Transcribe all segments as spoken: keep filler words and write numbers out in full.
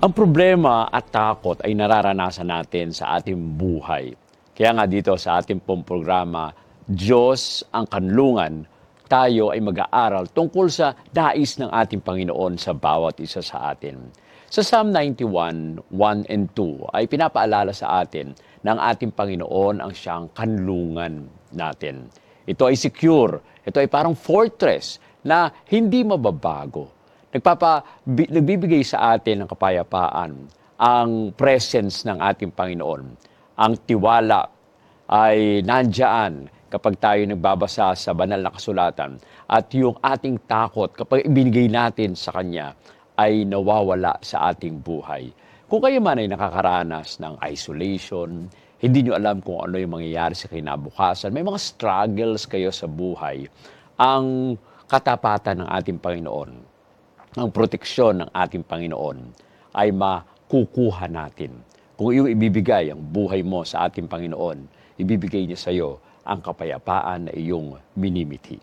Ang problema at takot ay nararanasan natin sa ating buhay. Kaya nga dito sa ating pong programa, Diyos ang Kanlungan, tayo ay mag-aaral tungkol sa nais ng ating Panginoon sa bawat isa sa atin. Sa Psalm ninety-one, one and two ay pinapaalala sa atin ng ating Panginoon ang siyang kanlungan natin. Ito ay secure, ito ay parang fortress na hindi mababago. Nagpapa, nagbibigay sa atin ng kapayapaan ang presence ng ating Panginoon. Ang tiwala ay nandyan kapag tayo nagbabasa sa banal na kasulatan at yung ating takot kapag ibinigay natin sa Kanya ay nawawala sa ating buhay. Kung kayo man ay nakakaranas ng isolation, hindi nyo alam kung ano yung mangyayari sa kinabukasan, may mga struggles kayo sa buhay, ang katapatan ng ating Panginoon, ang proteksyon ng ating Panginoon ay makukuha natin. Kung iyong ibibigay ang buhay mo sa ating Panginoon, ibibigay niya sa iyo ang kapayapaan na iyong minimiti.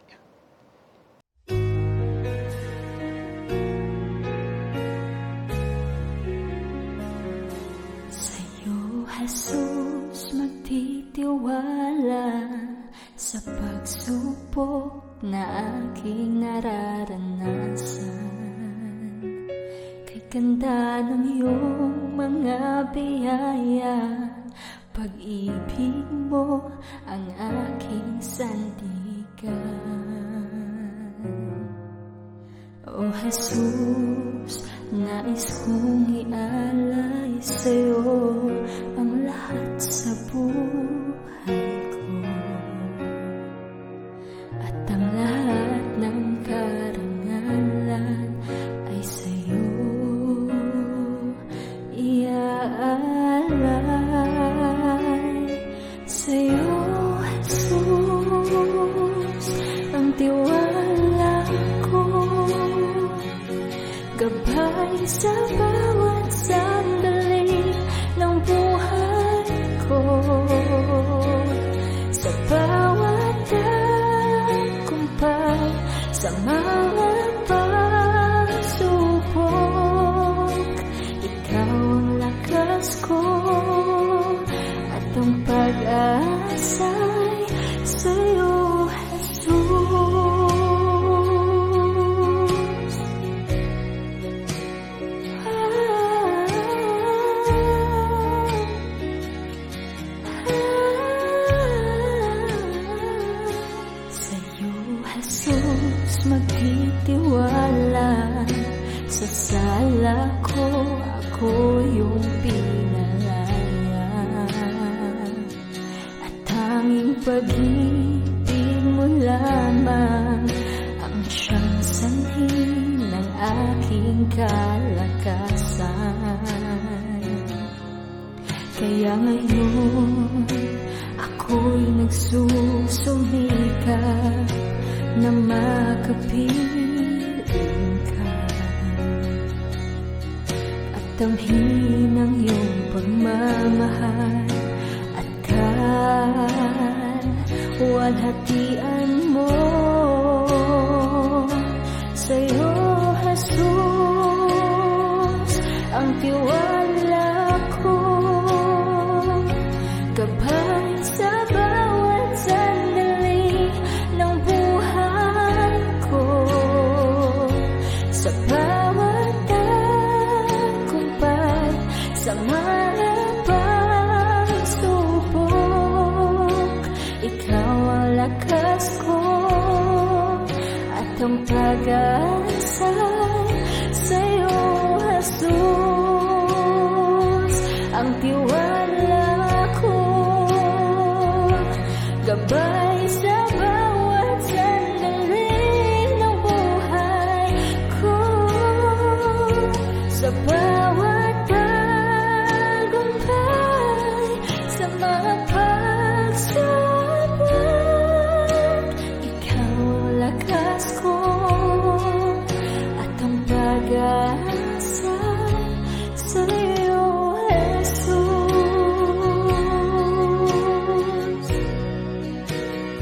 Sa iyo, Jesus, magtitiwala sa pagsubok na aking nararanasan. Ganda ng iyong mga biyaya, pag-ibig mo ang aking sandigan. O Jesus, nais kong ialay sa'yo ang lahat sa buhay ko at ang lahat ng karangalan ay sa'yo iaalay. Sa'yo, Jesus, ang tiwala ko, gabay sa bawat sandali ng buhay ko, sa bawat tagumpay, sa mga pagsubok. Ikaw ang lakas ko at ang pag-asa'y sa'yo, Jesus. Ah, ah, sa'yo, Jesus, magtitiwala. Sa sala ko, ako yung pinalaya, at tanging pag-ibig mo lamang ang siyang sanhi ng aking kalakasan. Kaya ngayon, ako'y nagsusumikap na makapiling ka, at tamhin ang iyong pagmamahal at kalwalhatian mo. Sa'yo, Jesus, ang tiwala ko, gabay sa bawat sandali ng buhay ko, sa bawat tagumpay, sa mga pagsubok. Ikaw ang lakas ko at ang pag-asa'y sa'yo, Jesus, ang tiwala ko, gabay sa bawat sandali ng buhay ko, sa bawat tagumpay, sa mga pagsubok. Ikaw ang lakas ko at ang pag-asa'y sa'yo, Jesus.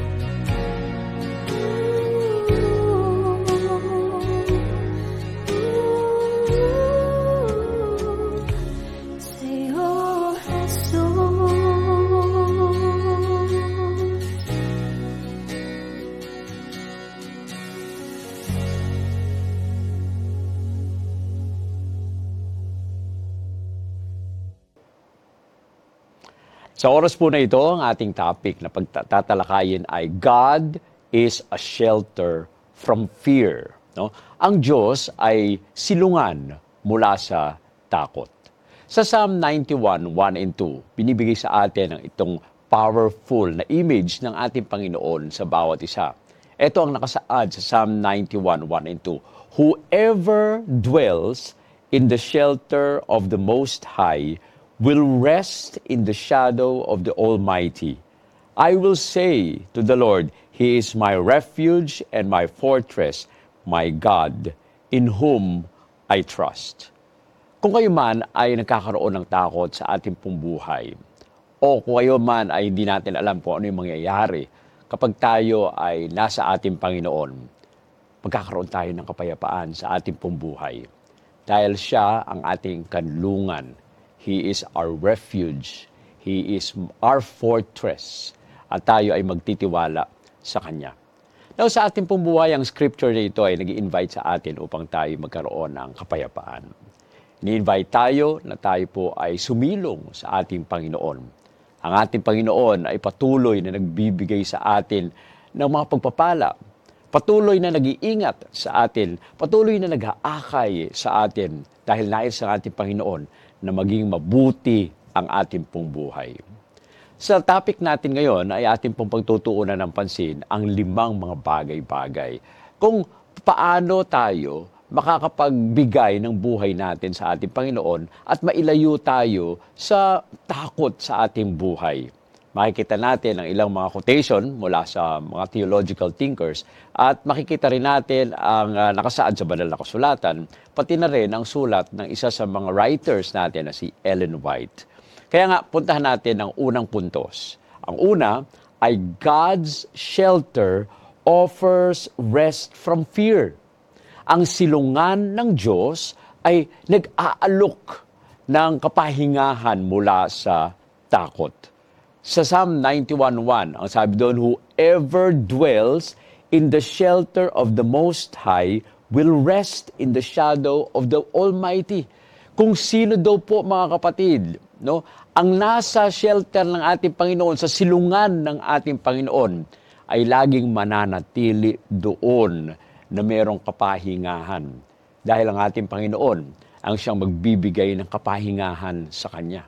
Sa oras po na ito, ang ating topic na pagtatalakayin ay God is a shelter from fear. No? Ang Diyos ay silungan mula sa takot. Sa Psalm ninety-one, one and two, binibigay sa atin ang itong powerful na image ng ating Panginoon sa bawat isa. Ito ang nakasaad sa Psalm ninety-one, one and two. Whoever dwells in the shelter of the Most High will rest in the shadow of the Almighty. I will say to the Lord, He is my refuge and my fortress, my God, in whom I trust. Kung kayo man ay nagkakaroon ng takot sa ating pong buhay, o kung kayo man ay hindi natin alam kung ano yung mangyayari kapag tayo ay nasa ating Panginoon, magkakaroon tayo ng kapayapaan sa ating pong buhay. Dahil siya ang ating kanlungan. He is our refuge. He is our fortress. At tayo ay magtitiwala sa Kanya. Now, sa ating pong buhay, ang scripture na ito ay nag-i-invite sa atin upang tayo magkaroon ng kapayapaan. Ni-invite tayo na tayo po ay sumilong sa ating Panginoon. Ang ating Panginoon ay patuloy na nagbibigay sa atin ng mga pagpapala. Patuloy na nag-iingat sa atin. Patuloy na nag-aakay sa atin dahil nais ng ating Panginoon na maging mabuti ang ating pong buhay. Sa topic natin ngayon ay ating pong pagtutuunan ng pansin ang limang mga bagay-bagay. Kung paano tayo makakapagbigay ng buhay natin sa ating Panginoon at mailayo tayo sa takot sa ating buhay. Makikita natin ang ilang mga quotation mula sa mga theological thinkers at makikita rin natin ang uh, nakasaad sa banal na kasulatan, pati na rin ang sulat ng isa sa mga writers natin na si Ellen White. Kaya nga, puntahan natin ang unang puntos. Ang una ay God's shelter offers rest from fear. Ang silungan ng Diyos ay nag-aalok ng kapahingahan mula sa takot. Sa Psalm ninety-one, one, ang sabi doon, whoever dwells in the shelter of the Most High will rest in the shadow of the Almighty. Kung sino daw po, mga kapatid, no, ang nasa shelter ng ating Panginoon, sa silungan ng ating Panginoon, ay laging mananatili doon na mayroong kapahingahan. Dahil ang ating Panginoon ang siyang magbibigay ng kapahingahan sa Kanya.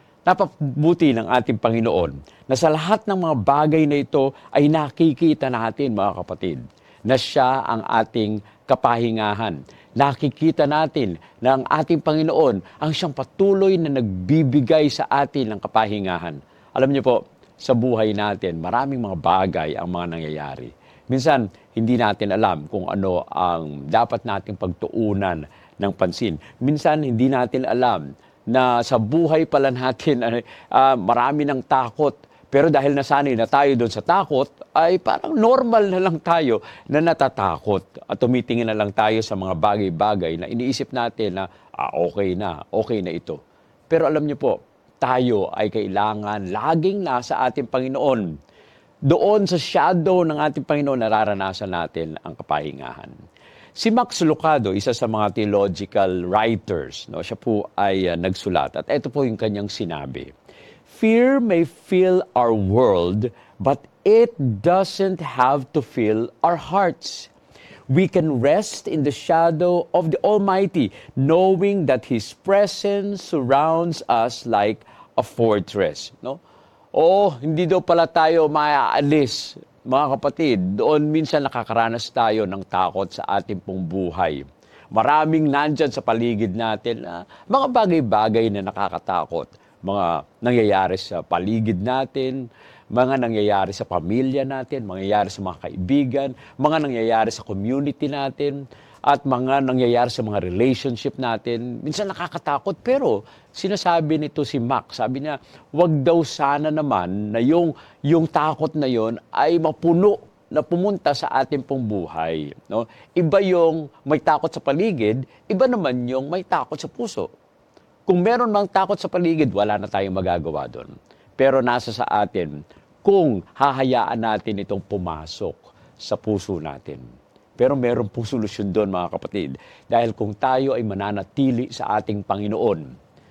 Napabuti ng ating Panginoon na sa lahat ng mga bagay na ito ay nakikita natin, mga kapatid, na siya ang ating kapahingahan. Nakikita natin na ang ating Panginoon ang siyang patuloy na nagbibigay sa atin ng kapahingahan. Alam niyo po, sa buhay natin, maraming mga bagay ang mga nangyayari. Minsan, hindi natin alam kung ano ang dapat nating pagtuunan ng pansin. Minsan, hindi natin alam na sa buhay pala natin uh, marami ng takot. Pero dahil nasanay na tayo doon sa takot, ay parang normal na lang tayo na natatakot. At tumitingin na lang tayo sa mga bagay-bagay na iniisip natin na ah, okay na, okay na ito. Pero alam niyo po, tayo ay kailangan laging nasa ating Panginoon. Doon sa shadow ng ating Panginoon, nararanasan natin ang kapahingahan. Si Max Lucado, isa sa mga theological writers, no, siya po ay uh, nagsulat. At ito po yung kanyang sinabi. Fear may fill our world, but it doesn't have to fill our hearts. We can rest in the shadow of the Almighty, knowing that His presence surrounds us like a fortress. No? O, hindi daw pala tayo maaalis. Mga kapatid, doon minsan nakakaranas tayo ng takot sa ating pong buhay. Maraming nandyan sa paligid natin na mga bagay-bagay na nakakatakot. Mga nangyayari sa paligid natin, mga nangyayari sa pamilya natin, mga nangyayari sa mga kaibigan, mga nangyayari sa community natin, at mga nangyayari sa mga relationship natin. Minsan nakakatakot, pero sinasabi nito si Mac, sabi niya, wag daw sana naman na yung, yung takot na yon ay mapuno na pumunta sa ating pong buhay. No? Iba yung may takot sa paligid, iba naman yung may takot sa puso. Kung meron mang takot sa paligid, wala na tayong magagawa doon. Pero nasa sa atin kung hahayaan natin itong pumasok sa puso natin. Pero meron pong solusyon doon, mga kapatid. Dahil kung tayo ay mananatili sa ating Panginoon,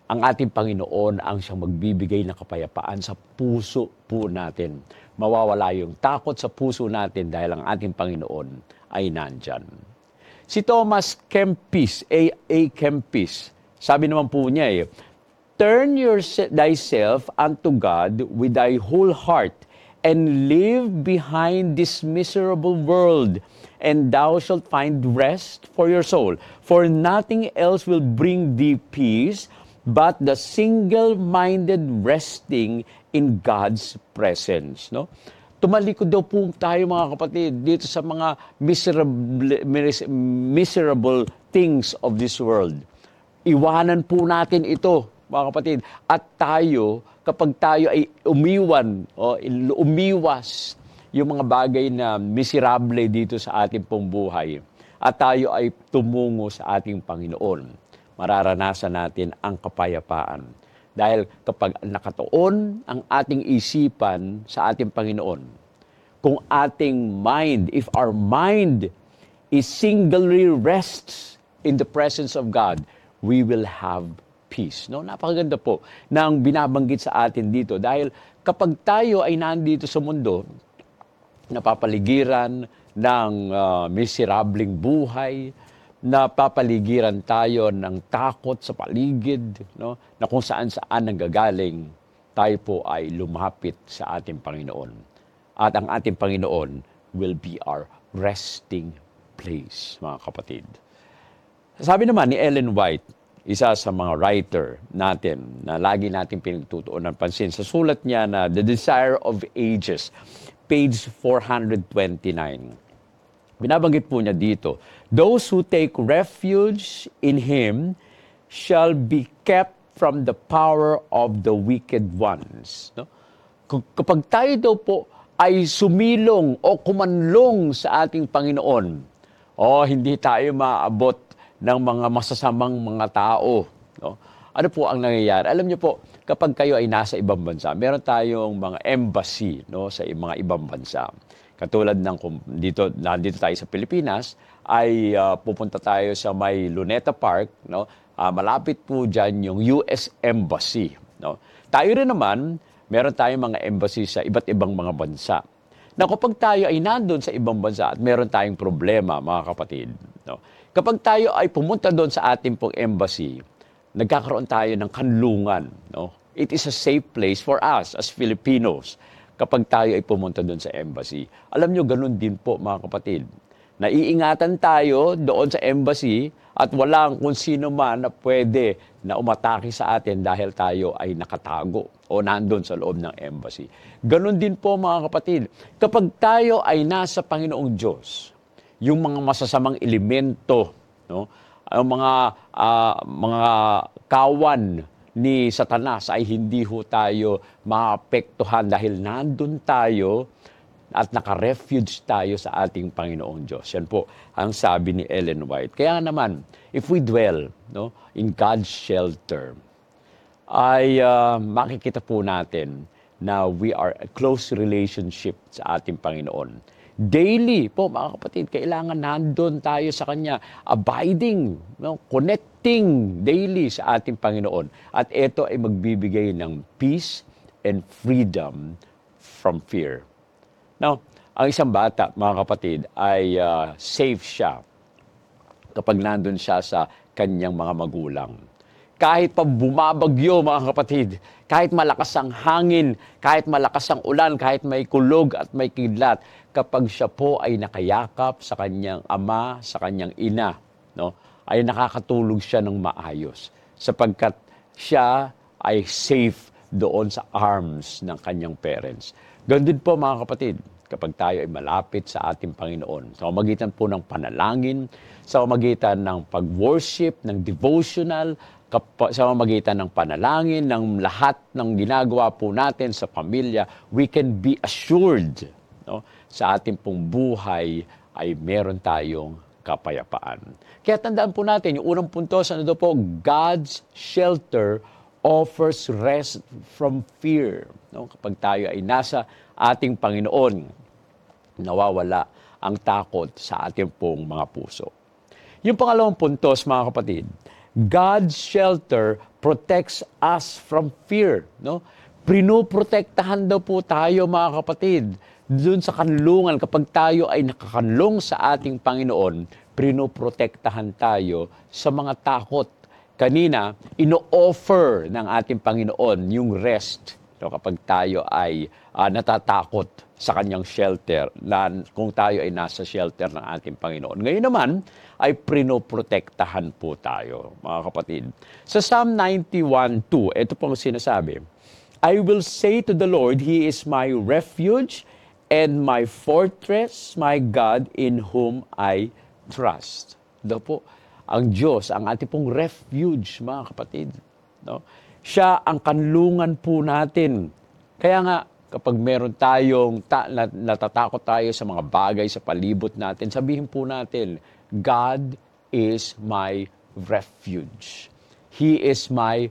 ang ating Panginoon ang siyang magbibigay ng kapayapaan sa puso po natin. Mawawala yung takot sa puso natin dahil ang ating Panginoon ay nandyan. Si Thomas Kempis, A. A. Kempis, sabi naman po niya eh, turn your, thyself unto God with thy whole heart and live behind this miserable world, and thou shalt find rest for your soul. For nothing else will bring thee peace but the single-minded resting in God's presence. No? Tumalikod daw po tayo mga kapatid dito sa mga miserable, miserable things of this world. Iwanan po natin ito, mga kapatid. At tayo, kapag tayo ay umiwan, o umiwas yung mga bagay na miserable dito sa ating pong buhay, at tayo ay tumungo sa ating Panginoon, mararanasan natin ang kapayapaan. Dahil kapag nakatuon ang ating isipan sa ating Panginoon, kung ating mind, if our mind is singly rests in the presence of God, we will have peace. No? Napakaganda po ng binabanggit sa atin dito. Dahil kapag tayo ay nandito sa mundo, napapaligiran ng uh, miserableng buhay, napapaligiran tayo ng takot sa paligid, no? Na kung saan-saan nanggagaling, tayo po ay lumapit sa ating Panginoon. At ang ating Panginoon will be our resting place, mga kapatid. Sabi naman ni Ellen White, isa sa mga writer natin na lagi natin pinagtutuon ng pansin, sa sulat niya na The Desire of Ages, page four twenty-nine. Binabanggit po niya dito, those who take refuge in Him shall be kept from the power of the wicked ones. No? Kapag tayo daw po ay sumilong o kumanlong sa ating Panginoon, o hindi tayo maaabot ng mga masasamang mga tao. No? Ano po ang nangyayari? Alam niyo po, kapag kayo ay nasa ibang bansa, meron tayong mga embassy, no, sa mga ibang bansa. Katulad ng dito, nandito tayo sa Pilipinas, ay uh, pupunta tayo sa may Luneta Park, no? Uh, malapit po dyan yung U S Embassy. No? Tayo rin naman, meron tayong mga embassy sa iba't ibang mga bansa. Na kapag tayo ay nandun sa ibang bansa at meron tayong problema, mga kapatid, no? Kapag tayo ay pumunta doon sa ating pong embassy, nagkakaroon tayo ng kanlungan. No? It is a safe place for us as Filipinos kapag tayo ay pumunta doon sa embassy. Alam nyo, ganun din po mga kapatid. Naiingatan tayo doon sa embassy at walang kung sino man na pwede na umatake sa atin dahil tayo ay nakatago o nandun sa loob ng embassy. Ganun din po mga kapatid. Kapag tayo ay nasa Panginoong Diyos, yung mga masasamang elemento, no, ang mga uh, mga kawan ni Satanas ay hindi ho tayo maapektuhan dahil nandun tayo at naka-refuge tayo sa ating Panginoong Diyos. Yan po ang sabi ni Ellen White. Kaya naman, if we dwell, no, in God's shelter, ay uh, makikita po natin na we are a close relationship sa ating Panginoon. Daily po, mga kapatid, kailangan nandun tayo sa Kanya, abiding, no? Connecting daily sa ating Panginoon. At ito ay magbibigay ng peace and freedom from fear. Now, ang isang bata, mga kapatid, ay uh, safe siya kapag nandun siya sa kanyang mga magulang. Kahit pa bumabagyo, mga kapatid, kahit malakas ang hangin, kahit malakas ang ulan, kahit may kulog at may kidlat, kapag siya po ay nakayakap sa kanyang ama, sa kanyang ina, no, ay nakakatulog siya ng maayos sapagkat siya ay safe doon sa arms ng kanyang parents. Ganun din po mga kapatid, kapag tayo ay malapit sa ating Panginoon, sa pamamagitan po ng panalangin, sa pamamagitan ng pag-worship, ng devotional, sa pamamagitan ng panalangin, ng lahat ng ginagawa po natin sa pamilya, we can be assured, no, sa ating pong buhay ay meron tayong kapayapaan. Kaya tandaan po natin, yung unang puntos, ano daw po, God's shelter offers rest from fear. No? Kapag tayo ay nasa ating Panginoon, nawawala ang takot sa ating pong mga puso. Yung pangalawang puntos, mga kapatid, God's shelter protects us from fear. No? Pinoprotektahan daw po tayo, mga kapatid, doon sa kanlungan. Kapag tayo ay nakakanlong sa ating Panginoon, pinoprotektahan tayo sa mga takot. Kanina, ino-offer ng ating Panginoon yung rest. So, kapag tayo ay uh, natatakot sa kanyang shelter, na, kung tayo ay nasa shelter ng ating Panginoon. Ngayon naman, ay prinoprotektahan po tayo, mga kapatid. Sa Psalm ninety-one two, ito pong sinasabi, I will say to the Lord, He is my refuge and my fortress, my God in whom I trust. Ito po, ang Diyos, ang ating pong refuge, mga kapatid. No? Siya ang kanlungan po natin. Kaya nga, kapag meron tayong, ta, natatakot tayo sa mga bagay sa palibot natin, sabihin po natin, God is my refuge. He is my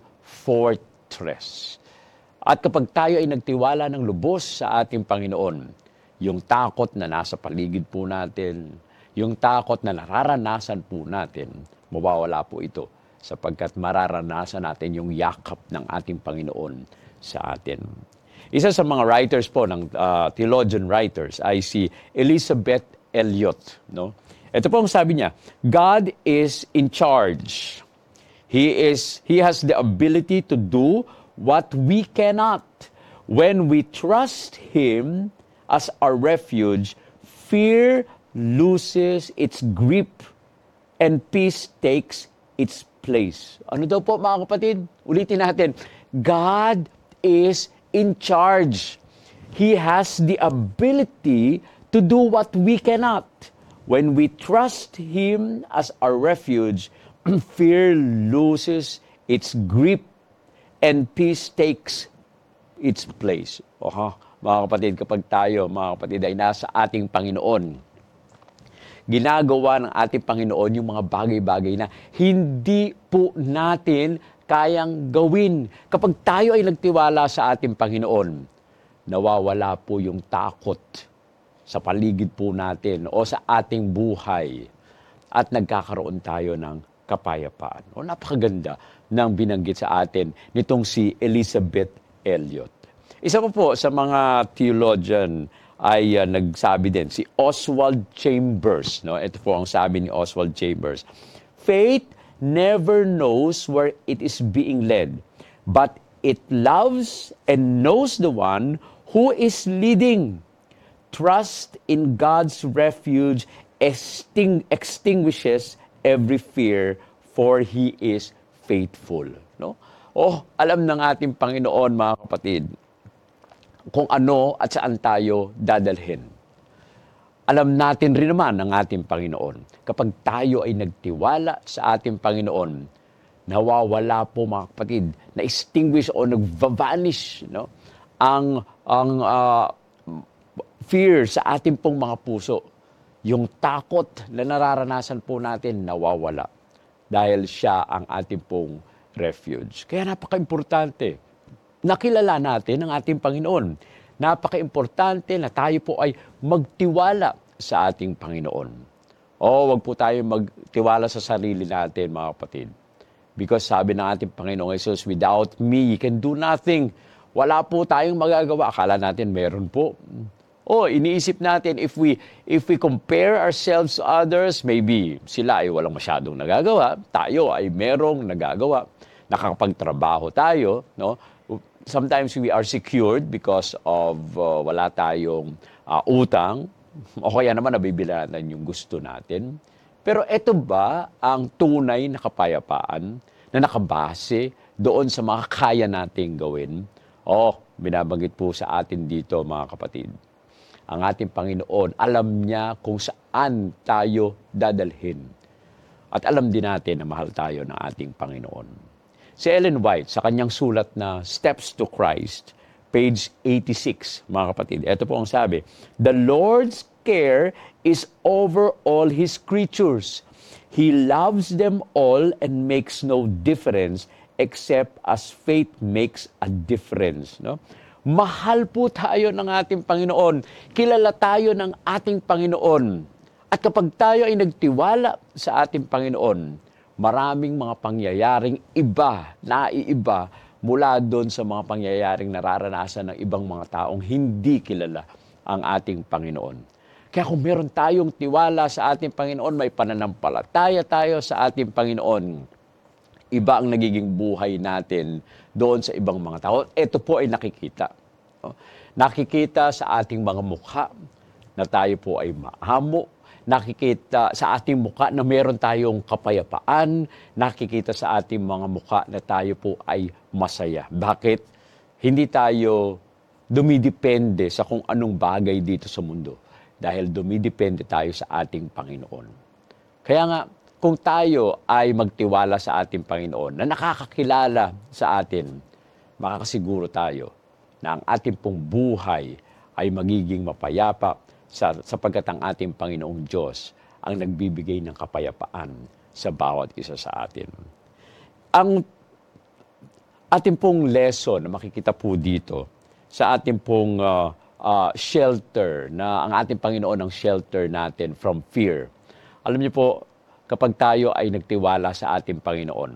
fortress. At kapag tayo ay nagtiwala ng lubos sa ating Panginoon, yung takot na nasa paligid po natin, yung takot na nararanasan po natin, mawawala po ito sapagkat mararanasan natin yung yakap ng ating Panginoon sa atin. Isa sa mga writers po, ng uh, theologian writers, ay si Elizabeth Elliot. No? Ito po ang sabi niya, God is in charge. He is, He has the ability to do what we cannot. When we trust Him as our refuge, fear loses its grip and peace takes its place. Ano daw po, mga kapatid? Ulitin natin. God is in charge. He has the ability to do what we cannot. When we trust Him as our refuge, fear loses its grip and peace takes its place. Oha, mga kapatid, kapag tayo, mga kapatid, ay nasa ating Panginoon, ginagawa ng ating Panginoon yung mga bagay-bagay na hindi po natin kayang gawin. Kapag tayo ay nagtiwala sa ating Panginoon, nawawala po yung takot sa paligid po natin o sa ating buhay at nagkakaroon tayo ng kapayapaan. O napakaganda ng binanggit sa atin nitong si Elizabeth Elliot. Isa pa po sa mga theologian ay uh, nagsabi din, si Oswald Chambers. No? Ito po ang sabi ni Oswald Chambers. Faith never knows where it is being led, but it loves and knows the one who is leading. Trust in God's refuge exting- extinguishes every fear, for He is faithful. No? Oh, alam ng ating Panginoon, mga kapatid, kung ano at saan tayo dadalhin. Alam natin rin naman ng ating Panginoon, kapag tayo ay nagtiwala sa ating Panginoon, nawawala po, mga kapatid, na-extinguish o nag-vanish, no? ang, ang uh, fear sa ating pong mga puso. Yung takot na nararanasan po natin, nawawala. Dahil siya ang ating pong refuge. Kaya napaka-importante. Nakilala natin ang ating Panginoon. Napaka-importante na tayo po ay magtiwala sa ating Panginoon. O, wag po tayo magtiwala sa sarili natin, mga kapatid. Because sabi ng ating Panginoong Jesus, without me, you can do nothing. Wala po tayong magagawa. Akala natin meron po. O, iniisip natin, if we, if we compare ourselves to others, maybe sila ay walang masyadong nagagawa. Tayo ay merong nagagawa. Nakakapagtrabaho tayo, no? Sometimes we are secured because of uh, wala tayong uh, utang o kaya naman nabibilatan yung gusto natin. Pero ito ba ang tunay na kapayapaan na nakabase doon sa mga kaya nating gawin? O, binabanggit po sa atin dito, mga kapatid. Ang ating Panginoon, alam niya kung saan tayo dadalhin. At alam din natin na mahal tayo ng ating Panginoon. Si Ellen White, sa kanyang sulat na Steps to Christ, page eighty-six, mga kapatid, ito po ang sabi, the Lord's care is over all His creatures. He loves them all and makes no difference except as faith makes a difference. No? Mahal po tayo ng ating Panginoon. Kilala tayo ng ating Panginoon. At kapag tayo ay nagtiwala sa ating Panginoon, maraming mga pangyayaring iba, naiiba mula doon sa mga pangyayaring nararanasan ng ibang mga taong hindi kilala ang ating Panginoon. Kaya kung meron tayong tiwala sa ating Panginoon, may pananampalataya tayo sa ating Panginoon, iba ang nagiging buhay natin doon sa ibang mga tao. Ito po ay nakikita. Nakikita sa ating mga mukha na tayo po ay maamo. Nakikita sa ating mukha na meron tayong kapayapaan. Nakikita sa ating mga mukha na tayo po ay masaya. Bakit? Hindi tayo dumidepende sa kung anong bagay dito sa mundo. Dahil dumidepende tayo sa ating Panginoon. Kaya nga, kung tayo ay magtiwala sa ating Panginoon na nakakakilala sa atin, makakasiguro tayo na ang ating pong buhay ay magiging mapayapa sa, sapagkat ang ating Panginoong Diyos ang nagbibigay ng kapayapaan sa bawat isa sa atin. Ang ating pong lesson na makikita po dito sa ating pong uh, uh, shelter, na ang ating Panginoon ang shelter natin from fear. Alam niyo po, kapag tayo ay nagtiwala sa ating Panginoon,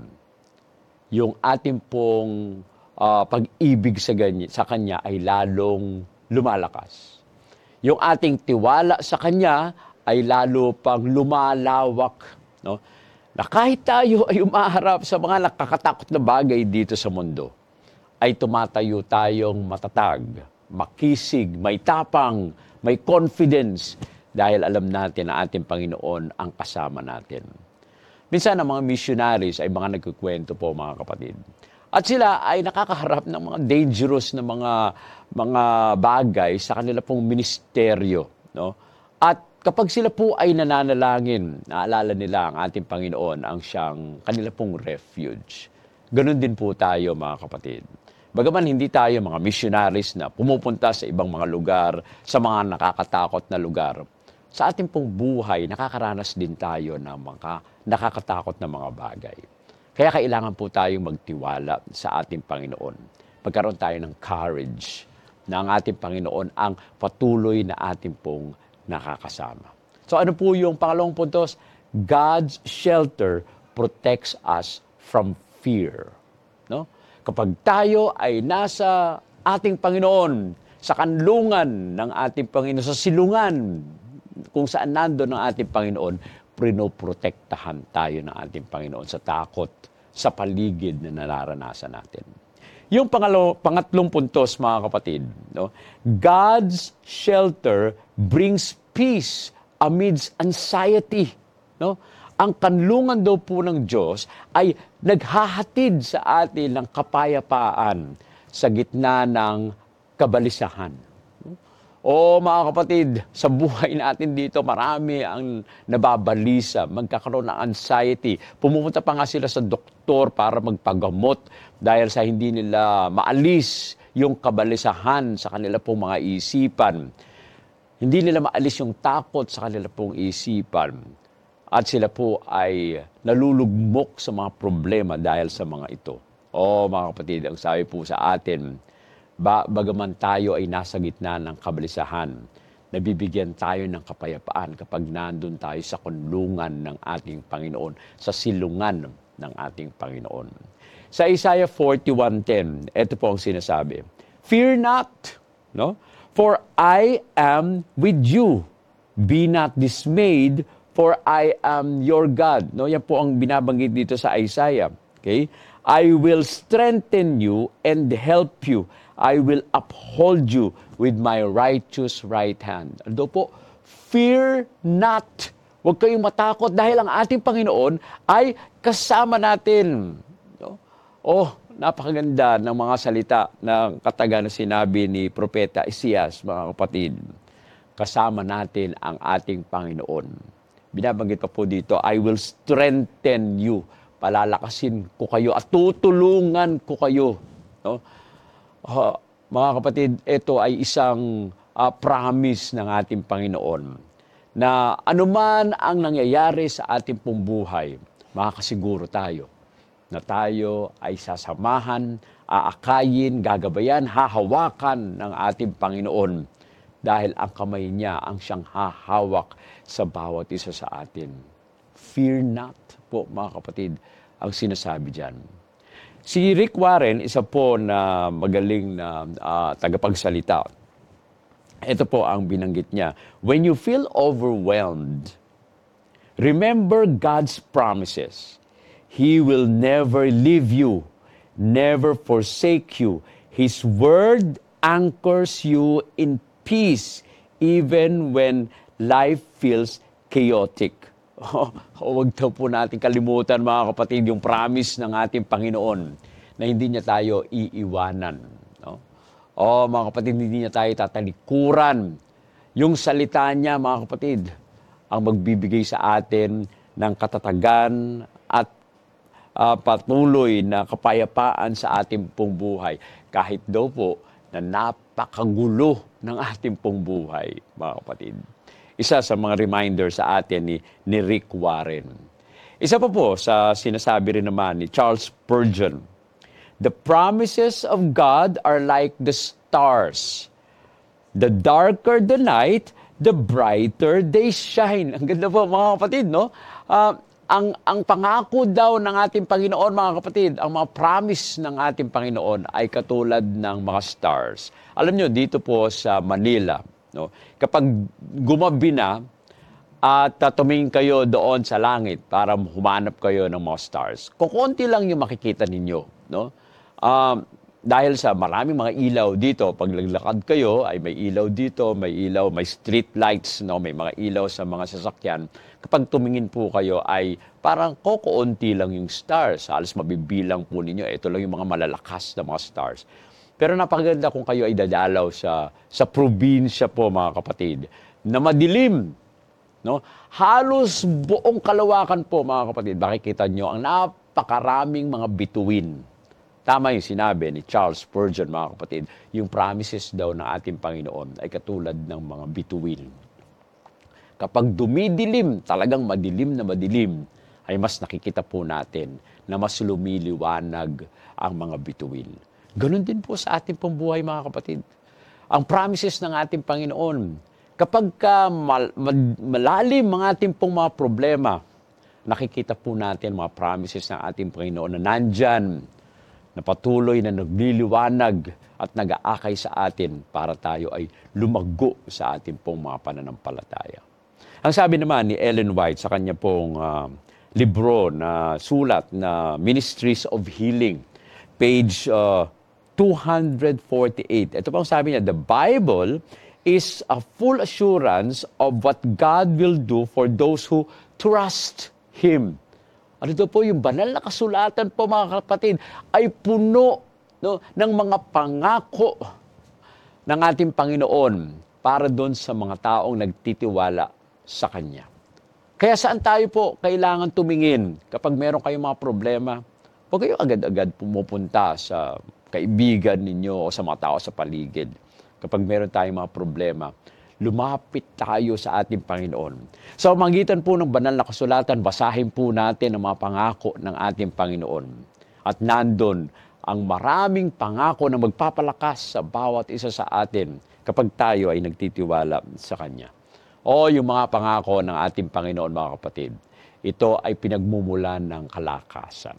yung ating pong uh, pag-ibig sa, ganyan, sa Kanya ay lalong lumalakas. Yung ating tiwala sa Kanya ay lalo pang lumalawak. No? Na kahit tayo ay umaharap sa mga nakakatakot na bagay dito sa mundo, ay tumatayo tayong matatag, makisig, may tapang, may confidence, dahil alam natin na ating Panginoon ang kasama natin. Minsan ang mga missionaries ay mga nagkukwento po, mga kapatid. At sila ay nakakaharap ng mga dangerous na mga mga bagay sa kanila pong ministeryo, no? At kapag sila po ay nananalangin, naalala nila ang ating Panginoon ang siyang kanila pong refuge. Ganon din po tayo, mga kapatid. Bagaman hindi tayo mga missionaries na pumupunta sa ibang mga lugar, sa mga nakakatakot na lugar, sa ating pong buhay, nakakaranas din tayo ng mga nakakatakot na mga bagay. Kaya kailangan po tayong magtiwala sa ating Panginoon. Pagkaroon tayo ng courage na ang ating Panginoon ang patuloy na ating pong nakakasama. So ano po yung pangalawang puntos? God's shelter protects us from fear. No? Kapag tayo ay nasa ating Panginoon, sa kanlungan ng ating Panginoon, sa silungan kung saan nandun ang ating Panginoon, prinoprotektahan tayo ng ating Panginoon sa takot sa paligid na nararanasan natin. Yung pangalo, pangatlong puntos, mga kapatid, no? God's shelter brings peace amidst anxiety. No? Ang kanlungan daw po ng Diyos ay naghahatid sa atin ng kapayapaan sa gitna ng kabalisahan. O mga kapatid, sa buhay natin dito, marami ang nababalisa, magkakaroon ng anxiety. Pumupunta pa nga sila sa doktor para magpagamot dahil sa hindi nila maalis yung kabalisahan sa kanila pong mga isipan. Hindi nila maalis yung takot sa kanila pong isipan. At sila po ay nalulugmok sa mga problema dahil sa mga ito. O mga kapatid, ang sabi po sa atin, Ba, bagaman tayo ay nasa gitna ng kabalisahan, nabibigyan tayo ng kapayapaan kapag nandun tayo sa kanlungan ng ating Panginoon, sa silungan ng ating Panginoon. Sa Isaiah forty-one ten, ito po ang sinasabi, "Fear not, no? For I am with you. Be not dismayed, for I am your God." No, yan po ang binabanggit dito sa Isaiah. Okay? "I will strengthen you and help you. I will uphold you with my righteous right hand." Ando po, fear not. Huwag kayong matakot dahil ang ating Panginoon ay kasama natin. No? Oh, napakaganda ng mga salita ng kataga na sinabi ni Propeta Isias, mga kapatid. Kasama natin ang ating Panginoon. Binabanggit pa po dito, "I will strengthen you." Palalakasin ko kayo at tutulungan ko kayo. No? Uh, mga kapatid, ito ay isang uh, promise ng ating Panginoon na anuman ang nangyayari sa ating pong buhay, makakasiguro tayo na tayo ay sasamahan, aakayin, gagabayan, hahawakan ng ating Panginoon dahil ang kamay niya ang siyang hahawak sa bawat isa sa atin. Fear not po, mga kapatid, ang sinasabi dyan. Si Rick Warren, isa po na magaling na uh, tagapagsalita. Ito po ang binanggit niya. When you feel overwhelmed, remember God's promises. He will never leave you, never forsake you. His word anchors you in peace, even when life feels chaotic. Oh, huwag daw po natin kalimutan, mga kapatid, yung promise ng ating Panginoon na hindi niya tayo iiwanan. No? Oh, mga kapatid, hindi niya tayo tatalikuran. Yung salita niya, mga kapatid, ang magbibigay sa atin ng katatagan at uh, patuloy na kapayapaan sa ating pong buhay. Kahit daw po na napakagulo ng ating pong buhay, mga kapatid. Isa sa mga reminder sa atin ni, ni Rick Warren. Isa pa po sa sinasabi rin naman ni Charles Spurgeon, the promises of God are like the stars. The darker the night, the brighter they shine. Ang ganda po, mga kapatid, no? Uh, ang, ang pangako daw ng ating Panginoon, mga kapatid, ang mga promise ng ating Panginoon ay katulad ng mga stars. Alam nyo, dito po sa Manila, no? Kapag gumabi na at uh, tumingin kayo doon sa langit para humanap kayo ng mga stars, kukunti lang yung makikita ninyo. No? Um, dahil sa maraming mga ilaw dito, pag naglakad kayo ay may ilaw dito, may ilaw, may street lights, no? May mga ilaw sa mga sasakyan. Kapag tumingin po kayo ay parang kukunti lang yung stars. Halos mabibilang po ninyo. Ito lang yung mga malalakas na mga stars. Pero napakaganda kung kayo ay dadalaw sa, sa probinsya po, mga kapatid, na madilim. No? Halos buong kalawakan po, mga kapatid, makikita nyo ang napakaraming mga bituin. Tama yung sinabi ni Charles Spurgeon, mga kapatid, yung promises daw ng ating Panginoon ay katulad ng mga bituin. Kapag dumidilim, talagang madilim na madilim, ay mas nakikita po natin na mas lumiliwanag ang mga bituin. Ganon din po sa ating pong buhay, mga kapatid. Ang promises ng ating Panginoon, kapag ka mal- mal- malalim ang ating pong mga problema, nakikita po natin mga promises ng ating Panginoon na nandyan, na patuloy na nagliliwanag at nag-aakay sa atin para tayo ay lumago sa ating pong mga pananampalataya. Ang sabi naman ni Ellen White sa kanya pong uh, libro na sulat na Ministries of Healing, page uh, two forty-eight. Ito pang sabi niya, the Bible is a full assurance of what God will do for those who trust Him. Ano ito po, yung banal na kasulatan po, mga kapatid, ay puno, no, ng mga pangako ng ating Panginoon para doon sa mga taong nagtitiwala sa Kanya. Kaya saan tayo po kailangan tumingin kapag meron kayong mga problema? Huwag kayo agad-agad pumupunta sa kaibigan ninyo o sa mga tao sa paligid. Kapag meron tayong mga problema, lumapit tayo sa ating Panginoon. Sa magitan po ng banal na kasulatan, basahin po natin ang mga pangako ng ating Panginoon. At nandun ang maraming pangako na magpapalakas sa bawat isa sa atin kapag tayo ay nagtitiwala sa Kanya. O yung mga pangako ng ating Panginoon, mga kapatid, ito ay pinagmumulan ng kalakasan.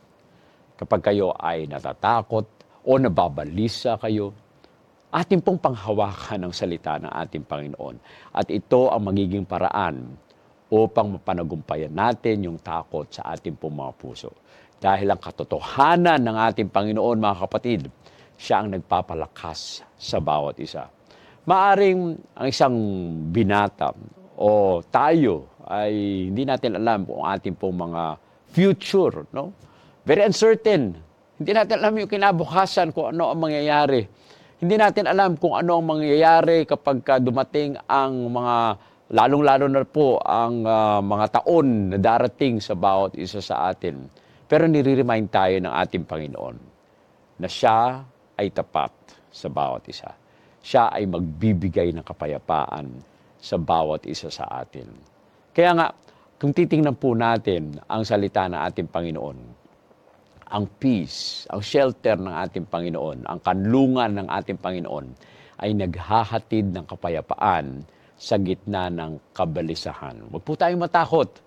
Kapag kayo ay natatakot, o nababalisa kayo, ating pong panghawakan ng salita ng ating Panginoon. At ito ang magiging paraan upang mapanagumpayan natin yung takot sa ating pong mga puso. Dahil ang katotohanan ng ating Panginoon, mga kapatid, siya ang nagpapalakas sa bawat isa. Maaring ang isang binata o tayo ay hindi natin alam kung ating pong mga future, no? Very uncertain. Hindi natin alam yung kinabukasan kung ano ang mangyayari. Hindi natin alam kung ano ang mangyayari kapag dumating ang mga, lalong-lalo na po, ang uh, mga taon na darating sa bawat isa sa atin. Pero nire-remind tayo ng ating Panginoon na siya ay tapat sa bawat isa. Siya ay magbibigay ng kapayapaan sa bawat isa sa atin. Kaya nga, kung titingnan po natin ang salita ng ating Panginoon, ang peace, ang shelter ng ating Panginoon, ang kanlungan ng ating Panginoon ay naghahatid ng kapayapaan sa gitna ng kabalisahan. Huwag po tayong matakot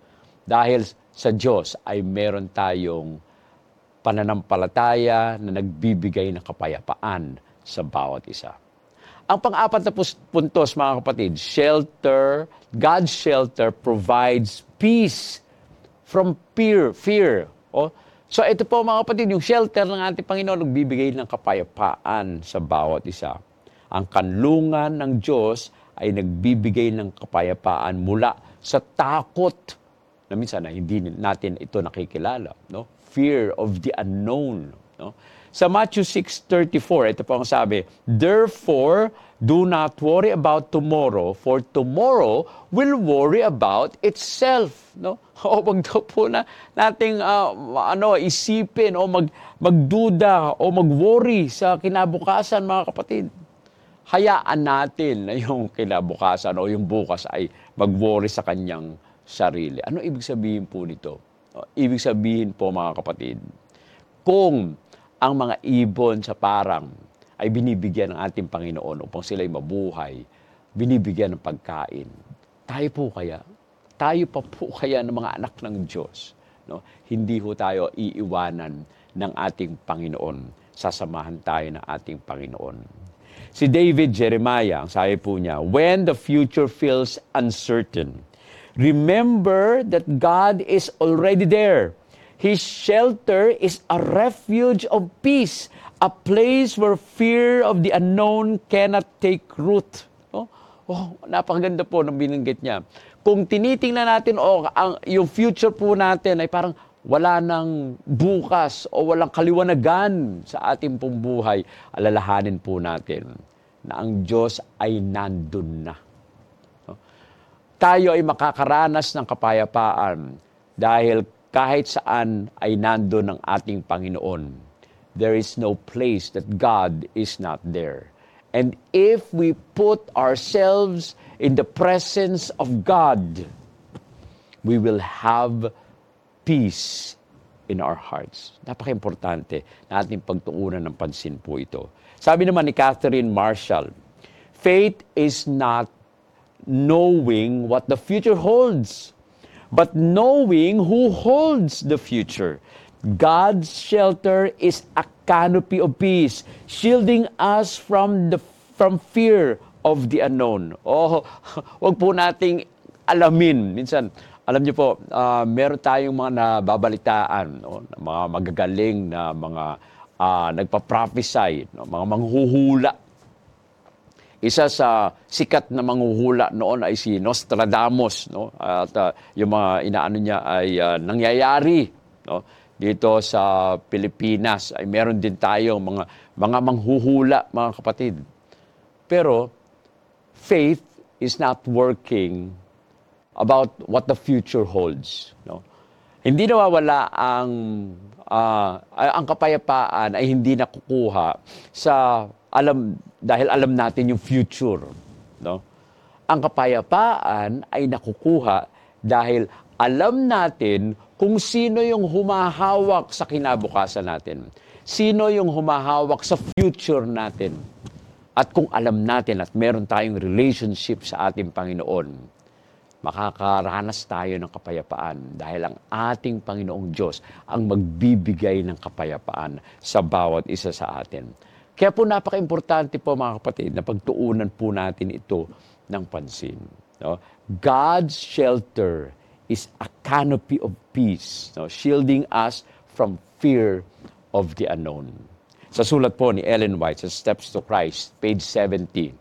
Dahil sa Diyos ay meron tayong pananampalataya na nagbibigay ng kapayapaan sa bawat isa. Ang pang-apat na pus- puntos, mga kapatid, shelter, God's shelter provides peace from fear. fear. O, so ito po, mga kapatid, yung shelter ng ating Panginoon nagbibigay ng kapayapaan sa bawat isa. Ang kanlungan ng Diyos ay nagbibigay ng kapayapaan mula sa takot na minsan na hindi natin ito nakikilala, no? Fear of the unknown, no? Sa Matthew six thirty-four, ito po ang sabi, "Therefore, do not worry about tomorrow, for tomorrow will worry about itself." No? O wag daw po na nating uh, ano isipin o mag magduda o mag-worry sa kinabukasan, mga kapatid. Hayaan natin na yung kinabukasan o yung bukas ay mag-worry sa kanyang sarili. Ano ibig sabihin po nito? Ibig sabihin po, mga kapatid, kung ang mga ibon sa parang ay binibigyan ng ating Panginoon upang sila'y mabuhay, binibigyan ng pagkain, tayo po kaya, tayo pa po kaya ng mga anak ng Diyos, no? Hindi ho tayo iiwanan ng ating Panginoon. Sasamahan tayo ng ating Panginoon. Si David Jeremiah, ang sabi po niya, "When the future feels uncertain, remember that God is already there. His shelter is a refuge of peace, a place where fear of the unknown cannot take root." Oh, oh napakaganda po ng binanggit niya. Kung tinitingnan natin, oh, ang, yung future po natin ay parang wala nang bukas o walang kaliwanagan sa ating pong buhay, alalahanin po natin na ang Diyos ay nandun na. Tayo ay makakaranas ng kapayapaan dahil kahit saan ay nandun ang ating Panginoon. There is no place that God is not there. And if we put ourselves in the presence of God, we will have peace in our hearts. Napaka-importante na ating pagtuunan ng pansin po ito. Sabi naman ni Catherine Marshall, "Faith is not knowing what the future holds, but knowing who holds the future. God's shelter is a canopy of peace, shielding us from the from fear of the unknown." Oh, wag po nating alamin. Minsan, alam niyo po, uh, meron tayong mga nababalitaan, no, mga magagaling na mga uh, nagpa-prophesy, no, mga manghuhula. Isa sa sikat na manghuhula noon ay si Nostradamus, no? At uh, yung mga inaano niya ay uh, nangyayari, no? Dito sa Pilipinas ay meron din tayong mga mga manghuhula, mga kapatid. Pero faith is not working about what the future holds, no? Hindi nawawala ang uh, ang kapayapaan ay hindi nakukuha sa alam dahil alam natin yung future, no? Ang kapayapaan ay nakukuha dahil alam natin kung sino yung humahawak sa kinabukasan natin. Sino yung humahawak sa future natin. At kung alam natin at meron tayong relationship sa ating Panginoon, makakaranas tayo ng kapayapaan dahil ang ating Panginoong Diyos ang magbibigay ng kapayapaan sa bawat isa sa atin. Kaya po napaka-importante po, mga kapatid, na pagtuunan po natin ito ng pansin. No? God's shelter is a canopy of peace, no? Shielding us from fear of the unknown. Sa sulat po ni Ellen White, sa Steps to Christ, page seventy,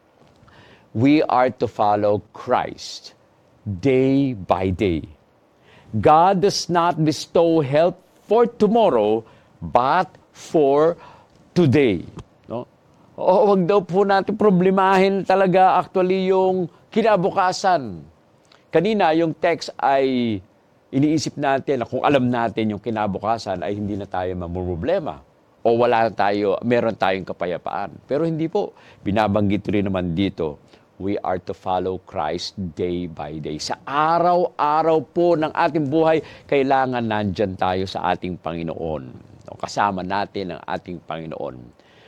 we are to follow Christ day by day. God does not bestow help for tomorrow, but for today. No? O wag daw po natin problemahin talaga actually yung kinabukasan. Kanina, yung text ay iniisip natin na kung alam natin yung kinabukasan ay hindi na tayo mamumroblema o wala na tayo, meron tayong kapayapaan. Pero hindi po. Binabanggit rin naman dito, we are to follow Christ day by day. Sa araw-araw po ng ating buhay, kailangan nandyan tayo sa ating Panginoon. Kasama natin ang ating Panginoon.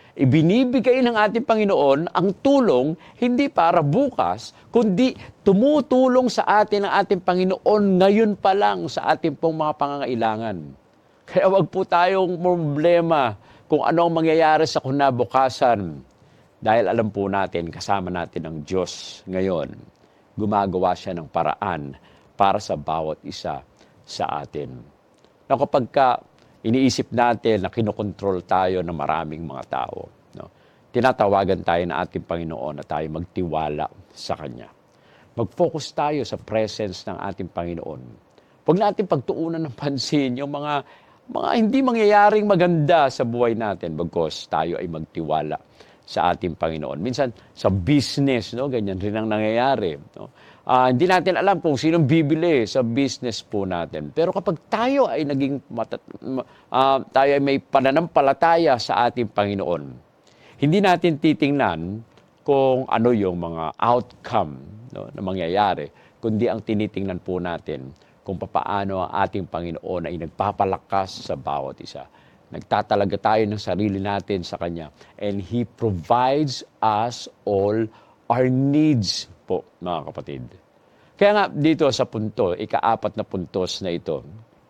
Ibinibigay ng ating Panginoon ang tulong hindi para bukas, kundi tumutulong sa atin ang ating Panginoon ngayon pa lang sa ating pong mga pangangailangan. Kaya wag po tayong problema kung ano ang mangyayari sa kinabukasan. Dahil alam po natin, kasama natin ang Diyos ngayon. Gumagawa siya ng paraan para sa bawat isa sa atin. Na kapag ka iniisip natin na kinokontrol tayo ng maraming mga tao, no? Tinatawagan tayo ng ating Panginoon na tayo magtiwala sa Kanya. Mag-focus tayo sa presence ng ating Panginoon. Huwag natin pagtuunan ng pansin yung mga, mga hindi mangyayaring maganda sa buhay natin bagkos tayo ay magtiwala sa ating Panginoon. Minsan, sa business, no, ganyan rin ang nangyayari. No? Uh, hindi natin alam kung sinong bibili sa business po natin. Pero kapag tayo ay naging matat- uh, tayo ay may pananampalataya sa ating Panginoon, hindi natin titingnan kung ano yung mga outcome, no, na mangyayari, kundi ang tinitingnan po natin kung paano ang ating Panginoon ay nagpapalakas sa bawat isa. Nagtatalaga tayo ng sarili natin sa Kanya. And He provides us all our needs po, mga kapatid. Kaya nga dito sa punto, ikaapat na puntos na ito,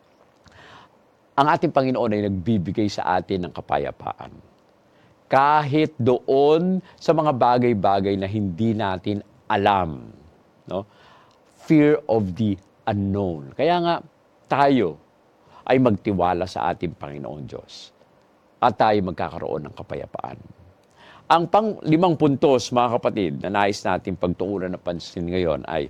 ang ating Panginoon ay nagbibigay sa atin ng kapayapaan. Kahit doon sa mga bagay-bagay na hindi natin alam. No? Fear of the unknown. Kaya nga tayo ay magtiwala sa ating Panginoong Diyos. At tayo magkakaroon ng kapayapaan. Ang pang limang puntos, mga kapatid, na nais natin pagtuunan ng pansin ngayon ay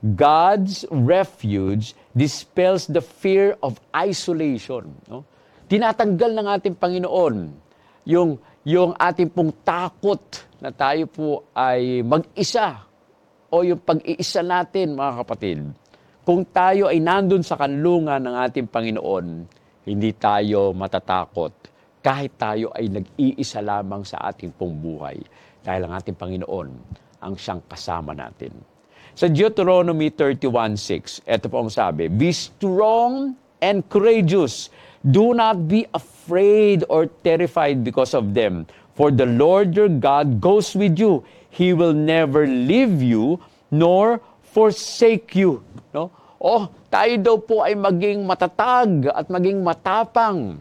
God's refuge dispels the fear of isolation. No? Tinatanggal ng ating Panginoon yung, yung ating pong takot na tayo po ay mag-isa o yung pag-iisa natin, mga kapatid. Kung tayo ay nandun sa kanlungan ng ating Panginoon, hindi tayo matatakot kahit tayo ay nag-iisa lamang sa ating pong buhay. Dahil ang ating Panginoon ang siyang kasama natin. Sa Deuteronomy thirty-one six, ito po ang sabi, "Be strong and courageous. Do not be afraid or terrified because of them. For the Lord your God goes with you. He will never leave you nor forsake you." No? Oh, tayo daw po ay maging matatag at maging matapang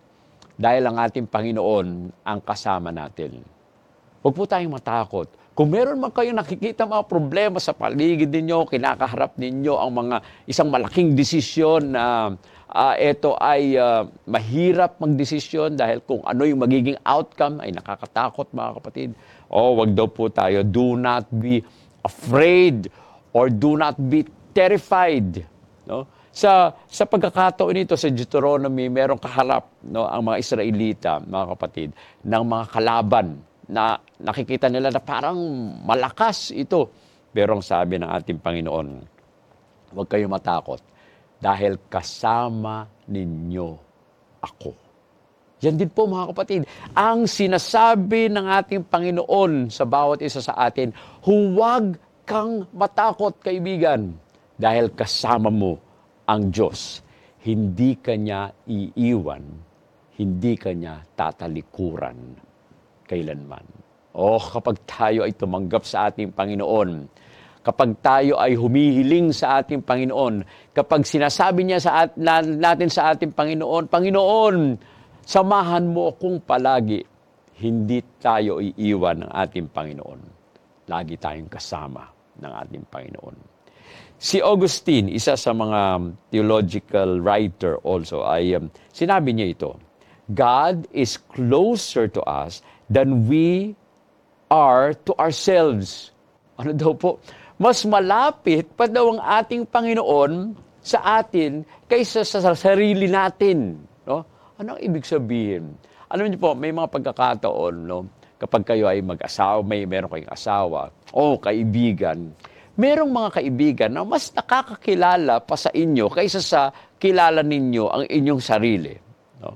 dahil ang ating Panginoon ang kasama natin. Huwag po tayong matakot. Kung meron man kayong nakikita mga problema sa paligid ninyo, kinakaharap ninyo ang mga isang malaking desisyon na uh, ito ay uh, mahirap magdesisyon dahil kung ano yung magiging outcome ay nakakatakot, mga kapatid. Oh, wag daw po tayo. Do not be afraid or do not be terrified. No? Sa sa pagkakataon nito sa Deuteronomy, merong kaharap, no, ang mga Israelita, mga kapatid, ng mga kalaban na nakikita nila na parang malakas ito. Pero ang sabi ng ating Panginoon, huwag kayong matakot dahil kasama ninyo ako. Yan din po, mga kapatid, ang sinasabi ng ating Panginoon sa bawat isa sa atin, huwag kang matakot, kaibigan, dahil kasama mo ang Diyos. Hindi kanya iiwan, hindi kanya tatalikuran kailanman. O kapag tayo ay tumanggap sa ating Panginoon, kapag tayo ay humihiling sa ating Panginoon, kapag sinasabi niya sa at, na, natin sa ating Panginoon, Panginoon, samahan mo akong palagi, hindi tayo iiwan ng ating Panginoon. Lagi tayong kasama ng ating Panginoon. Si Augustine, isa sa mga theological writer also, ay um, sinabi niya ito, God is closer to us than we are to ourselves. Ano daw po? Mas malapit pa daw ang ating Panginoon sa atin kaysa sa sarili natin. No? Ano ang ibig sabihin? Alam niyo po, may mga pagkakataon, no? Kapag kayo ay mag-asawa, may meron kayong asawa, o kaibigan, merong mga kaibigan na mas nakakakilala pa sa inyo kaysa sa kilala ninyo ang inyong sarili. No?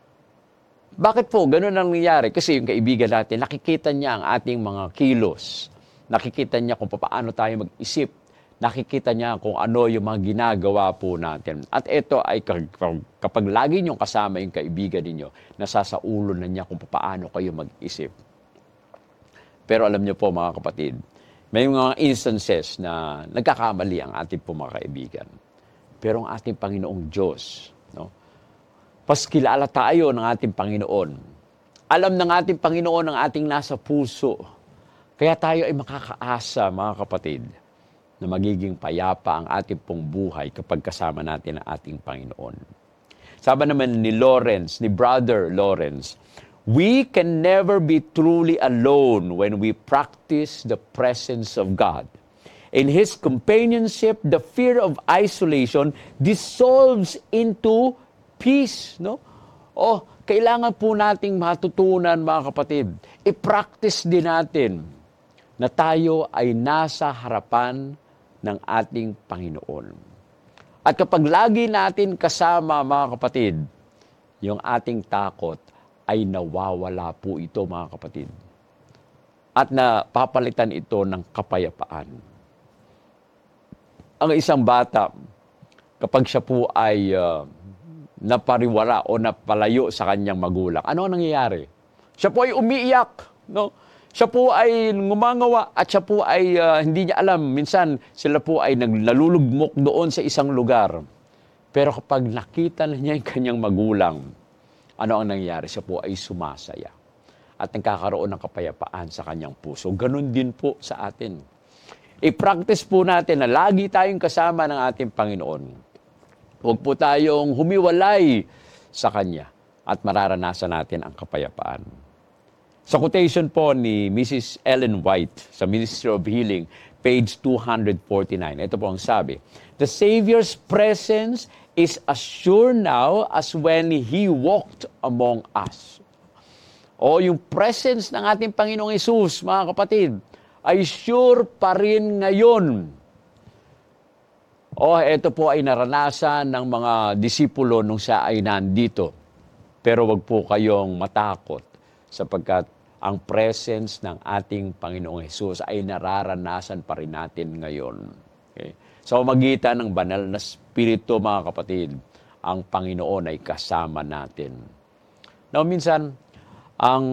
Bakit po ganun ang nangyayari? Kasi yung kaibigan natin, nakikita niya ang ating mga kilos. Nakikita niya kung paano tayo mag-isip. nakikita niya kung ano yung mga ginagawa po natin. At ito ay kapag lagi niyong kasama yung kaibigan ninyo, nasasaulo na niya kung paano kayo mag-isip. Pero alam niyo po mga kapatid, may mga instances na nagkakamali ang ating po mga kaibigan. Pero ang ating Panginoong Diyos, no? Pas kilala tayo ng ating Panginoon. Alam ng ating Panginoon ang ating nasa puso. Kaya tayo ay makakaasa, mga kapatid, na magiging payapa ang ating pong buhay kapag kasama natin ang ating Panginoon. Sabi naman ni Lawrence, ni Brother Lawrence, we can never be truly alone when we practice the presence of God. In His companionship, the fear of isolation dissolves into peace. No? Oh, kailangan po nating matutunan, mga kapatid. I-practice din natin na tayo ay nasa harapan ng ating Panginoon. At kapag lagi natin kasama, mga kapatid, yung ating takot ay nawawala po ito, mga kapatid. At napapalitan ito ng kapayapaan. Ang isang bata, kapag siya po ay uh, napariwara o napalayo sa kanyang magulang, ano ang nangyayari? Siya po ay umiiyak, no? Siya po ay ngumangawa at siya po ay uh, hindi niya alam. Minsan sila po ay nalulugmok doon sa isang lugar. Pero kapag nakita na niya yung kanyang magulang, ano ang nangyayari? Siya po ay sumasaya at nagkakaroon ng kapayapaan sa kanyang puso. Ganun din po sa atin. I-practice po natin na lagi tayong kasama ng ating Panginoon. Huwag po tayong humiwalay sa Kanya at mararanasan natin ang kapayapaan. Sa quotation po ni Missus Ellen White sa Ministry of Healing, page two forty-nine, ito po ang sabi, "The Savior's presence is as sure now as when He walked among us." O yung presence ng ating Panginoong Hesus, mga kapatid, ay sure pa rin ngayon. O ito po ay naranasan ng mga disipulo nung siya ay nandito. Pero wag po kayong matakot sapagkat ang presence ng ating Panginoong Hesus ay nararanasan pa rin natin ngayon. Okay? Sa magitan ng banal na Espiritu, mga kapatid, ang Panginoon ay kasama natin. Now, minsan, ang,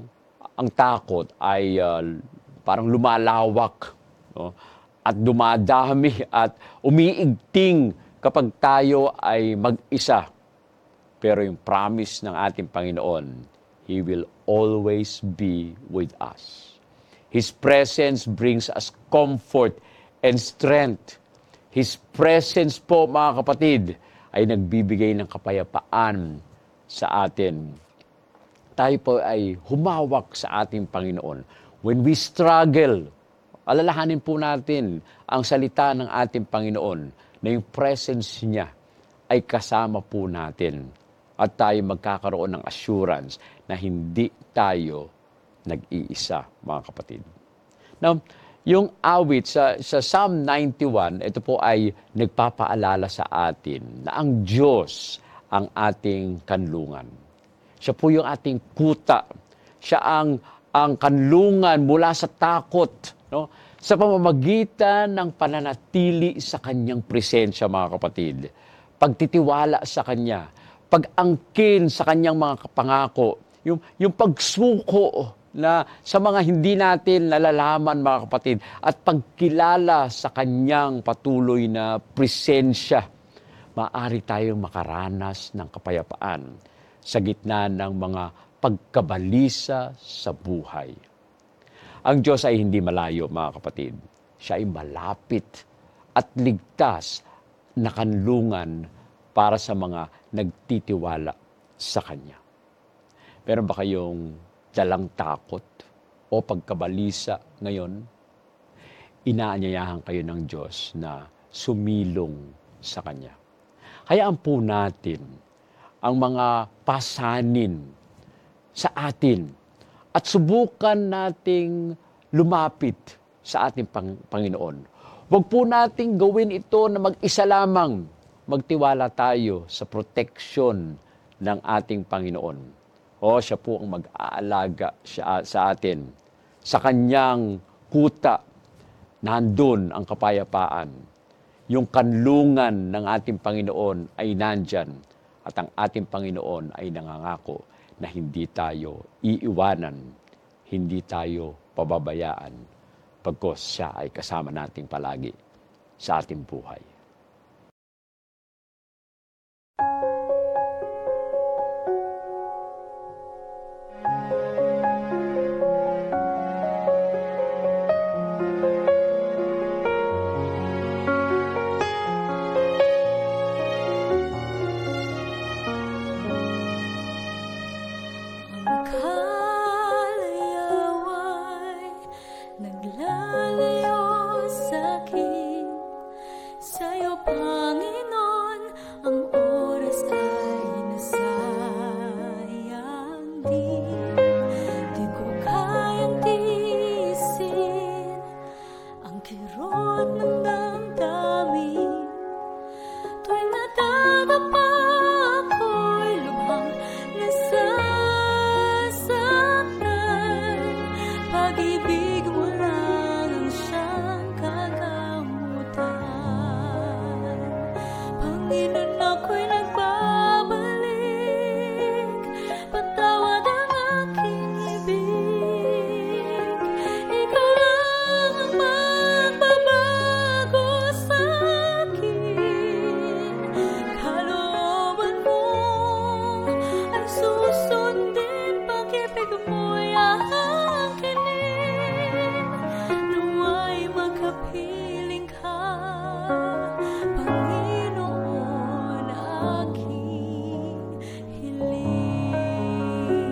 ang takot ay uh, parang lumalawak, no? At dumadami at umiigting kapag tayo ay mag-isa. Pero yung promise ng ating Panginoon, He will always be with us. His presence brings us comfort and strength. His presence po, mga kapatid, ay nagbibigay ng kapayapaan sa atin. Tayo po ay humawak sa ating Panginoon. When we struggle, alalahanin po natin ang salita ng ating Panginoon na yung presence niya ay kasama po natin at tayo magkakaroon ng assurance na hindi tayo nag-iisa, mga kapatid. Now, yung awit sa, sa Psalm ninety-one, ito po ay nagpapaalala sa atin na ang Diyos ang ating kanlungan. Siya po yung ating kuta. Siya ang, ang kanlungan mula sa takot, no? Sa pamamagitan ng pananatili sa kanyang presensya, mga kapatid. Pagtitiwala sa kanya, pag-angkin sa kanyang mga pangako, yung, yung pagsuko na sa mga hindi natin nalalaman, mga kapatid, at pagkilala sa kanyang patuloy na presensya, maaari tayong makaranas ng kapayapaan sa gitna ng mga pagkabalisa sa buhay. Ang Diyos ay hindi malayo, mga kapatid. Siya ay malapit at ligtas na kanlungan para sa mga nagtitiwala sa Kanya. Meron ba kayong dalang takot o pagkabalisa ngayon? Inaanyayahan kayo ng Diyos na sumilong sa Kanya. Hayaan po natin ang mga pasanin sa atin at subukan nating lumapit sa ating Pang- Panginoon. Huwag po nating gawin ito na mag-isa lamang. Magtiwala tayo sa proteksyon ng ating Panginoon. O siya po ang mag-aalaga siya, sa atin, sa kanyang kuta, nandun ang kapayapaan. Yung kanlungan ng ating Panginoon ay nandyan at ang ating Panginoon ay nangangako na hindi tayo iiwanan, hindi tayo pababayaan, pagkos siya ay kasama nating palagi sa ating buhay. Ang kalayaway naglalayo sa'kin. Sa'yo, Panginoon, ang oras ay nasayang din. Di ko kayang tiisin ang kirot ng damdamin. Tuwing nadadapa ako'y lubhang nasasaktan. Pag-ibig mo lang ang siyang kagamutan. Panginoon, ako'y nagbabalik, patawad ang aking ibig. Ikaw lang ang magbabago sa'kin. Kalooban mo ay susundin, pag-ibig mo'y aakinin. Nawa'y makapiling ka, Panginoon, aking hiling.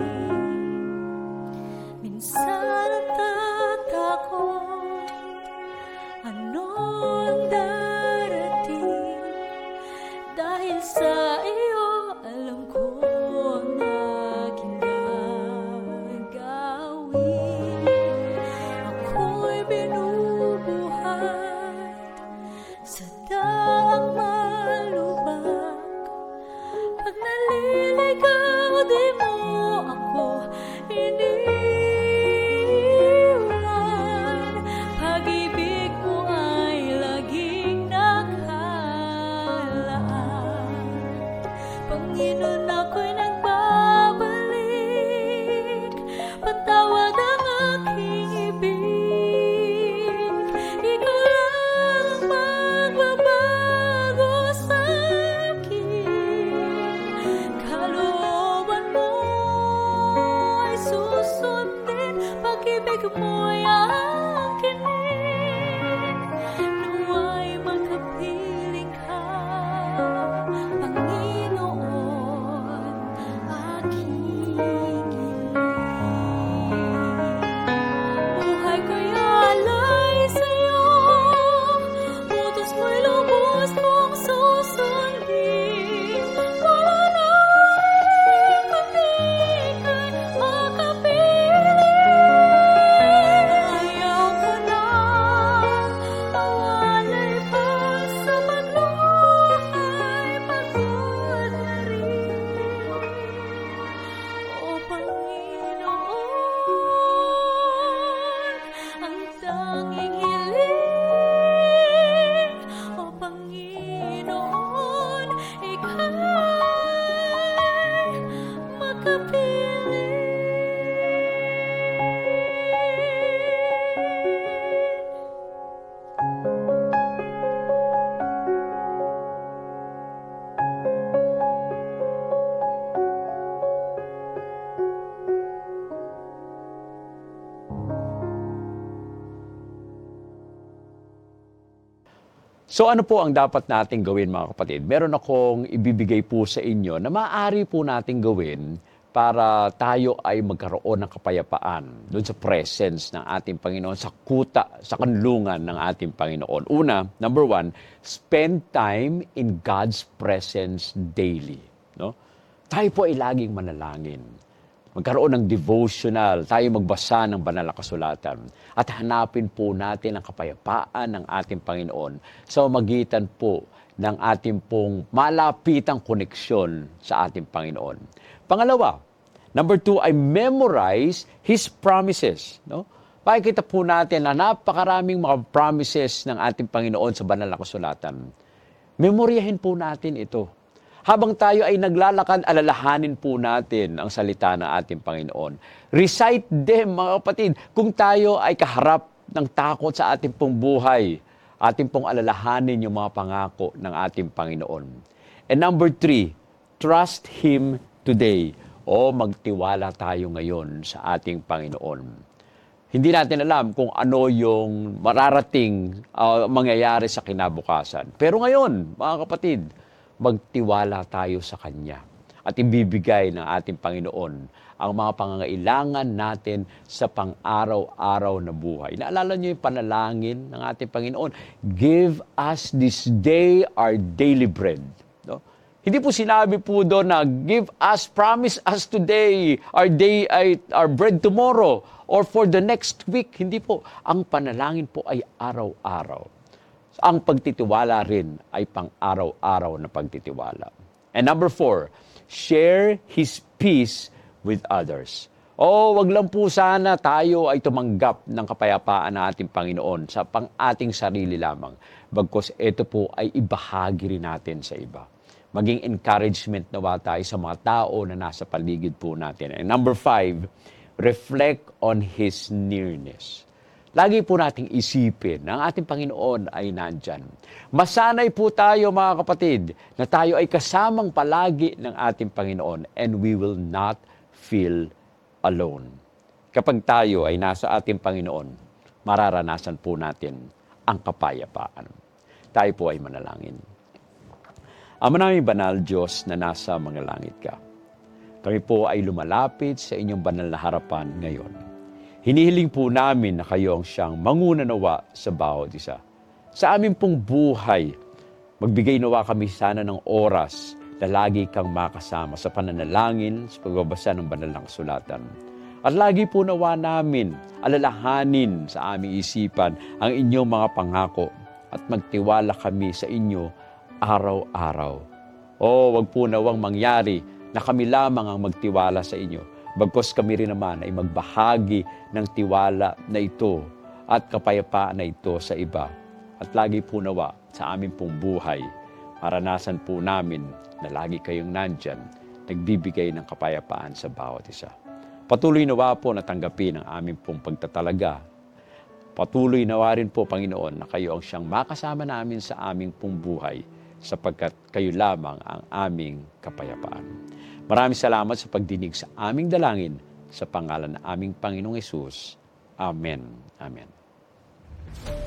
Minsan natatakot, ano ang darating? Dahil sa iyo, alam ko ang aking gagawin. Ako'y binubuhat sa daang malubak. Pag naliligaw, di mo ako iniwan. Pag-ibig mo ay laging nakalaan. Panginoon, ako'y nagbabalik, patawad ang aking ibig. Ikaw lang ang magbabago sa'kin. Kalooban mo ay susundin, pag-ibig mo'y aakinin. Nawa'y makapiling ka, Panginoon, aking hiling. Buhay ko'y alay sa'yo, utos mo'y lubos kong susundin. Wala na kundi ika'y makapiling. Ayaw ko na mawalay pa sa pagluhay, pagod na rin. O Panginoon, ang tanging hiling. O Panginoon, ika'y makapiling. So ano po ang dapat nating gawin, mga kapatid? Meron akong ibibigay po sa inyo na maaari po nating gawin para tayo ay magkaroon ng kapayapaan doon sa presence ng ating Panginoon, sa kuta, sa kanlungan ng ating Panginoon. Una, number one, spend time in God's presence daily. No? Tayo po ay laging manalangin. Magkaroon ng devotional, tayo magbasa ng banal na kasulatan at hanapin po natin ang kapayapaan ng ating Panginoon sa magitan po ng ating pong malapitang koneksyon sa ating Panginoon. Pangalawa, number two, ay memorize His promises. No? Pakikita po natin na napakaraming mga promises ng ating Panginoon sa banal na kasulatan. Memoryahin po natin ito. Habang tayo ay naglalakad, alalahanin po natin ang salita ng ating Panginoon. Recite them, mga kapatid. Kung tayo ay kaharap ng takot sa ating pong buhay, ating pong alalahanin yung mga pangako ng ating Panginoon. And number three, trust Him today. O magtiwala tayo ngayon sa ating Panginoon. Hindi natin alam kung ano yung mararating uh, mangyayari sa kinabukasan. Pero ngayon, mga kapatid, magtiwala tayo sa Kanya at ibibigay ng ating Panginoon ang mga pangangailangan natin sa pang-araw-araw na buhay. Naalala niyo yung panalangin ng ating Panginoon, give us this day our daily bread. No? Hindi po sinabi po doon na give us, promise us today our day, our bread tomorrow or for the next week. Hindi po. Ang panalangin po ay araw-araw. Ang pagtitiwala rin ay pang-araw-araw na pagtitiwala. And number four, share His peace with others. O, wag lang po sana tayo ay tumanggap ng kapayapaan ng ating Panginoon sa pang-ating sarili lamang. Bagkus ito po ay ibahagi rin natin sa iba. Maging encouragement nawa tayo sa mga tao na nasa paligid po natin. And number five, reflect on His nearness. Lagi po nating isipin na ang ating Panginoon ay nandyan. Masanay po tayo, mga kapatid, na tayo ay kasamang palagi ng ating Panginoon and we will not feel alone. Kapag tayo ay nasa ating Panginoon, mararanasan po natin ang kapayapaan. Tayo po ay manalangin. Ama naming banal Diyos na nasa mga langit ka, kami po ay lumalapit sa inyong banal na harapan ngayon. Hinihiling po namin na kayo ang siyang mangunanawa sa bawat isa. Sa amin pong buhay, magbigay nawa kami sana ng oras na lagi kang makasama sa pananalangin, sa pagbabasa ng banal na kasulatan. At lagi po nawa namin alalahanin sa aming isipan ang inyong mga pangako at magtiwala kami sa inyo araw-araw. O wag po nawang mangyari na kami lamang ang magtiwala sa inyo. Bagkos kami rin naman ay magbahagi ng tiwala na ito at kapayapaan na ito sa iba. At lagi po nawa sa aming pong buhay, maranasan po namin na lagi kayong nandyan, nagbibigay ng kapayapaan sa bawat isa. Patuloy nawa po na tanggapin ang aming pong pagtatalaga. Patuloy nawa rin po, Panginoon, na kayo ang siyang makasama namin sa aming pong buhay sapagkat kayo lamang ang aming kapayapaan. Maraming salamat sa pagdinig sa aming dalangin sa pangalan ng aming Panginoong Hesus. Amen. Amen.